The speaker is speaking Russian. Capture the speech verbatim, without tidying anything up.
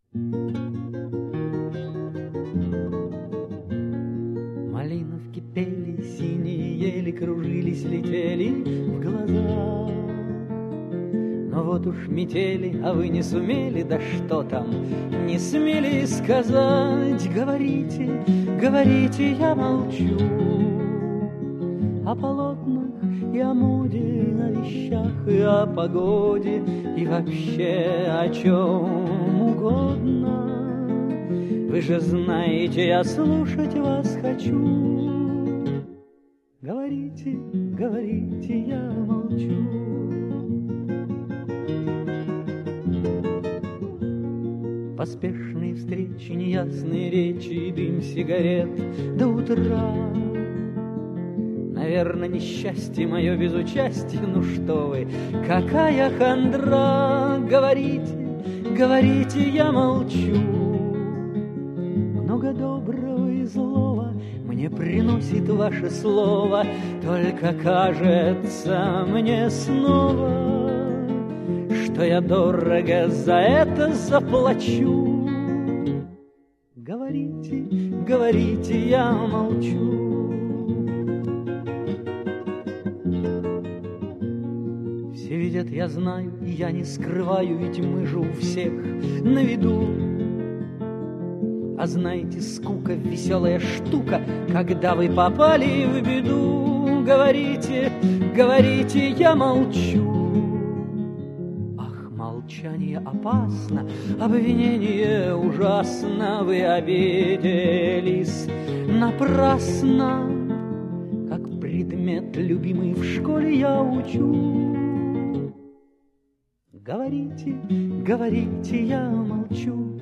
Малиновки пели, синие ели, кружились, летели в глаза. Но вот уж метели, а вы не сумели, да что там, не смели сказать. Говорите, говорите, я молчу о полотнах и о моде, о вещах и о погоде, и вообще о чем угодно. Вы же знаете, я слушать вас хочу. Говорите, говорите, я молчу. Поспешные встречи, неясные речи, дым сигарет до утра. Наверное, несчастье мое без участия. Ну что вы, какая хандра. Говорите, говорите, я молчу. Много доброго и злого мне приносит ваше слово. Только кажется мне снова, что я дорого за это заплачу. Говорите, говорите, я молчу. Все видят, я знаю, и я не скрываю, ведь мы же у всех на виду. А знаете, скука — веселая штука, когда вы попали в беду. Говорите, говорите, я молчу. Ах, молчание опасно, обвинение ужасно. Вы обиделись напрасно. Как предмет любимый в школе я учу. Говорите, говорите, я молчу.